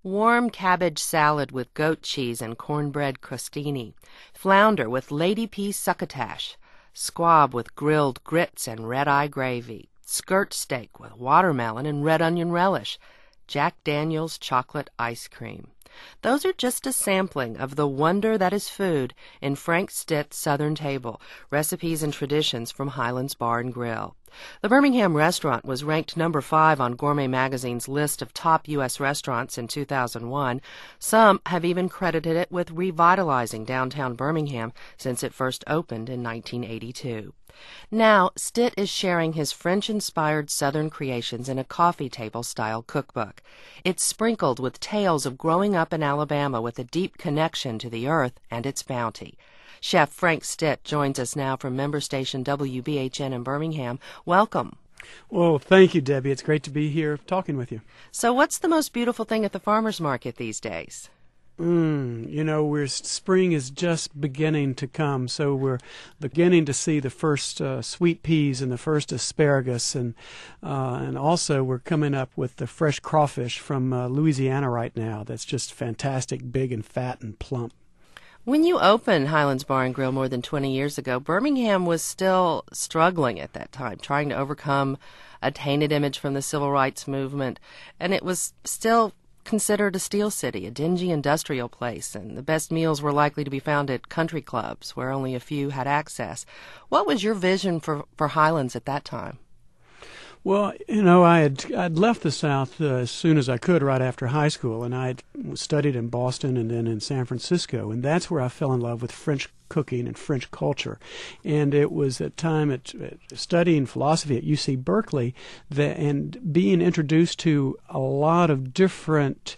warm cabbage salad with goat cheese and cornbread crostini, flounder with lady pea succotash, squab with grilled grits and red-eye gravy, skirt steak with watermelon and red onion relish, Jack Daniel's chocolate ice cream. Those are just a sampling of the wonder that is food in Frank Stitt's Southern Table, Recipes and Traditions from Highlands Bar and Grill. The Birmingham restaurant was ranked number 5 on Gourmet Magazine's list of top U.S. restaurants in 2001. Some have even credited it with revitalizing downtown Birmingham since it first opened in 1982. Now, Stitt is sharing his French-inspired Southern creations in a coffee table-style cookbook. It's sprinkled with tales of growing up in Alabama with a deep connection to the earth and its bounty. Chef Frank Stitt joins us now from member station WBHN in Birmingham. Welcome. Well, thank you, Debbie. It's great to be here talking with you. So what's the most beautiful thing at the farmer's market these days? Spring is just beginning to come, so we're beginning to see the first sweet peas and the first asparagus, and also we're coming up with the fresh crawfish from Louisiana right now. That's just fantastic, big and fat and plump. When you opened Highlands Bar and Grill more than 20 years ago, Birmingham was still struggling at that time, trying to overcome a tainted image from the civil rights movement, and it was still considered a steel city, a dingy industrial place, and the best meals were likely to be found at country clubs where only a few had access. What was your vision for Highlands at that time? Well, I'd left the South as soon as I could right after high school, and I studied in Boston and then in San Francisco, and that's where I fell in love with French cooking and French culture. And it was at time at studying philosophy at UC Berkeley and being introduced to a lot of different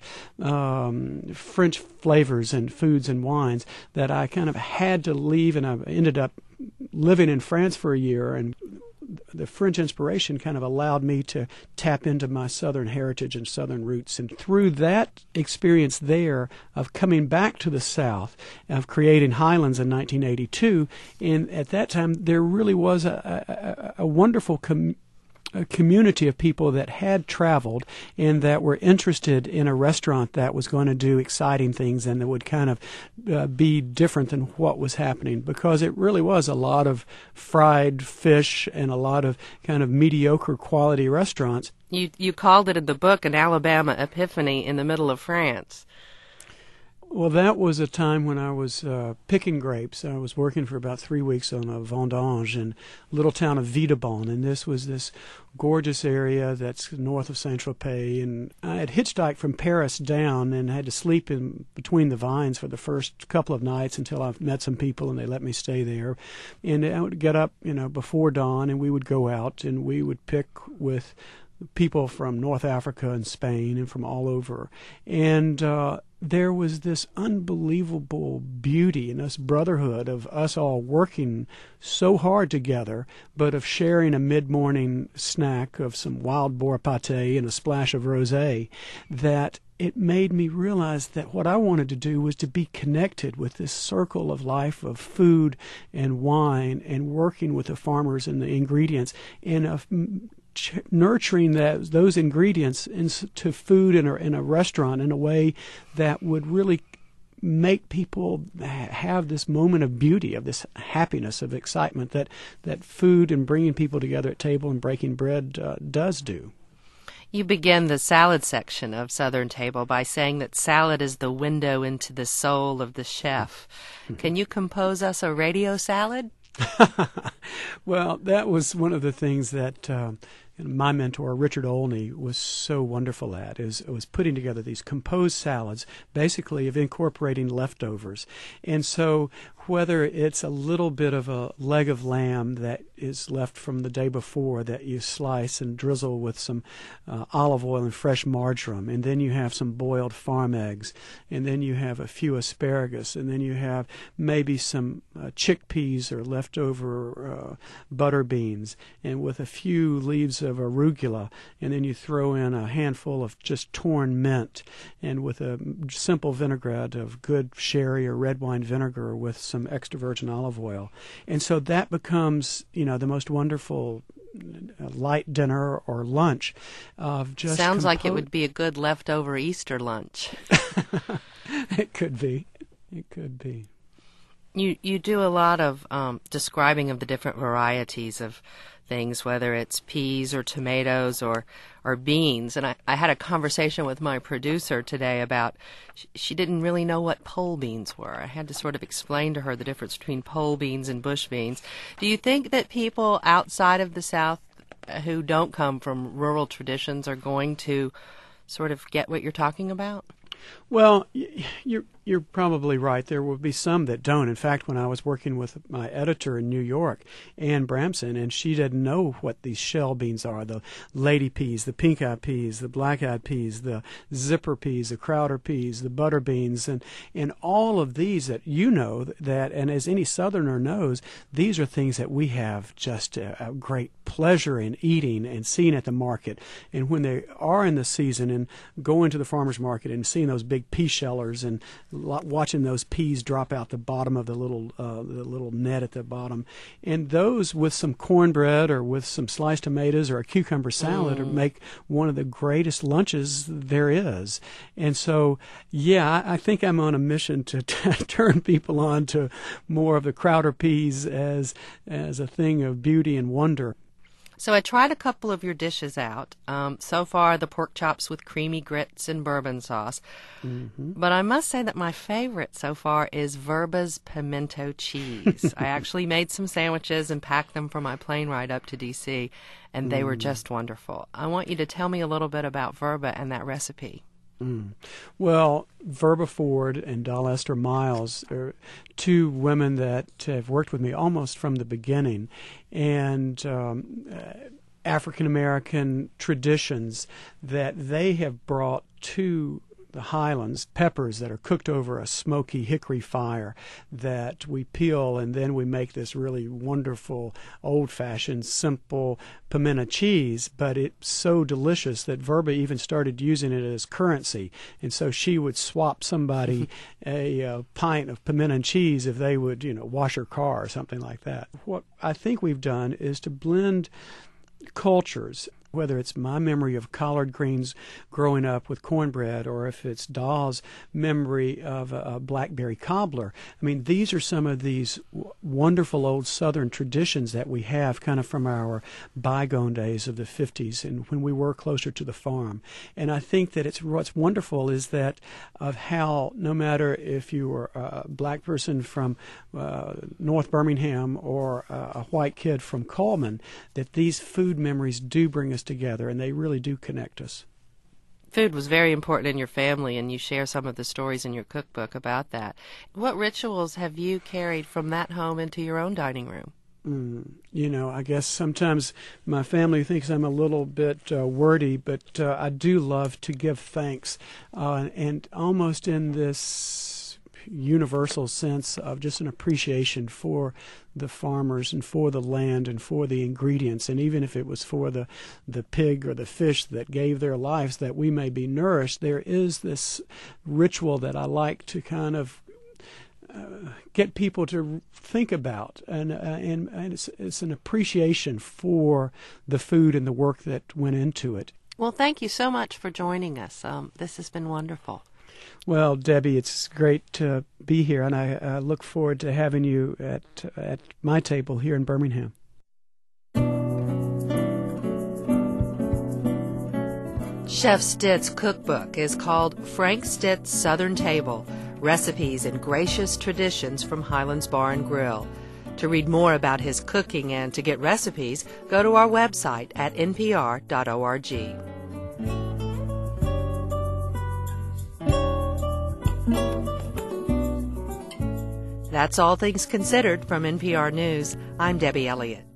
French flavors and foods and wines that I kind of had to leave, and I ended up living in France for a year, and the French inspiration kind of allowed me to tap into my Southern heritage and Southern roots. And through that experience there of coming back to the South, of creating Highlands in 1982, and at that time there really was a wonderful community of people that had traveled and that were interested in a restaurant that was going to do exciting things and that would kind of be different than what was happening, because it really was a lot of fried fish and a lot of kind of mediocre quality restaurants. You called it in the book an Alabama epiphany in the middle of France. Well, that was a time when I was picking grapes. I was working for about 3 weeks on a vendange in a little town of Videbon, and this was this gorgeous area that's north of Saint-Tropez. And I had hitchhiked from Paris down and had to sleep in between the vines for the first couple of nights until I met some people and they let me stay there. And I would get up, before dawn, and we would go out and we would pick with people from North Africa and Spain and from all over. And there was this unbelievable beauty and this brotherhood of us all working so hard together, but of sharing a mid-morning snack of some wild boar pâté and a splash of rosé, that it made me realize that what I wanted to do was to be connected with this circle of life of food and wine and working with the farmers and the ingredients, and of nurturing those ingredients into food in a restaurant in a way that would really make people have this moment of beauty, of this happiness, of excitement that food and bringing people together at table and breaking bread does do. You begin the salad section of Southern Table by saying that salad is the window into the soul of the chef. Can you compose us a radio salad? Well, that was one of the things that my mentor, Richard Olney, was so wonderful at, was putting together these composed salads, basically of incorporating leftovers. And so whether it's a little bit of a leg of lamb that is left from the day before that you slice and drizzle with some olive oil and fresh marjoram, and then you have some boiled farm eggs, and then you have a few asparagus, and then you have maybe some chickpeas or leftover butter beans, and with a few leaves of arugula, and then you throw in a handful of just torn mint, and with a simple vinaigrette of good sherry or red wine vinegar with some extra virgin olive oil. And so that becomes, the most wonderful light dinner or lunch of just Sounds like it would be a good leftover Easter lunch. It could be. It could be. You do a lot of describing of the different varieties of things, whether it's peas or tomatoes or beans. And I had a conversation with my producer today about she didn't really know what pole beans were. I had to sort of explain to her the difference between pole beans and bush beans. Do you think that people outside of the South who don't come from rural traditions are going to sort of get what you're talking about? Well, you're probably right. There will be some that don't. In fact, when I was working with my editor in New York, Ann Bramson, and she didn't know what these shell beans are, the lady peas, the pink-eyed peas, the black-eyed peas, the zipper peas, the Crowder peas, the butter beans, and all of these that you know that, and as any Southerner knows, these are things that we have just a great pleasure in eating and seeing at the market. And when they are in the season and going to the farmer's market and seeing those big pea shellers and watching those peas drop out the bottom of the little net at the bottom, and those with some cornbread or with some sliced tomatoes or a cucumber salad make one of the greatest lunches there is. And so, yeah, I think I'm on a mission to turn people on to more of the Crowder peas as a thing of beauty and wonder. So I tried a couple of your dishes out. So far, the pork chops with creamy grits and bourbon sauce. Mm-hmm. But I must say that my favorite so far is Verba's pimento cheese. I actually made some sandwiches and packed them for my plane ride up to D.C., and they were just wonderful. I want you to tell me a little bit about Verba and that recipe. Well, Verba Ford and Doll Esther Miles are two women that have worked with me almost from the beginning, and African American traditions that they have brought to the Highlands, peppers that are cooked over a smoky hickory fire that we peel, and then we make this really wonderful, old-fashioned, simple pimento cheese, but it's so delicious that Verba even started using it as currency. And so she would swap somebody a pint of pimento cheese if they would, wash her car or something like that. What I think we've done is to blend cultures, whether it's my memory of collard greens growing up with cornbread or if it's Doll's memory of a blackberry cobbler. I mean, these are some of these wonderful old Southern traditions that we have kind of from our bygone days of the 50s and when we were closer to the farm. And I think that what's wonderful is that of how no matter if you were a black person from North Birmingham or a white kid from Coleman, that these food memories do bring us together, and they really do connect us. Food was very important in your family, and you share some of the stories in your cookbook about that. What rituals have you carried from that home into your own dining room? I guess sometimes my family thinks I'm a little bit wordy, but I do love to give thanks, and almost in this universal sense of just an appreciation for the farmers and for the land and for the ingredients, and even if it was for the pig or the fish that gave their lives that we may be nourished, there is this ritual that I like to kind of get people to think about, and it's an appreciation for the food and the work that went into it. Well, thank you so much for joining us. This has been wonderful. Well, Debbie, it's great to be here, and I look forward to having you at my table here in Birmingham. Chef Stitt's cookbook is called Frank Stitt's Southern Table, Recipes and Gracious Traditions from Highlands Bar and Grill. To read more about his cooking and to get recipes, go to our website at npr.org. That's All Things Considered from NPR News. I'm Debbie Elliott.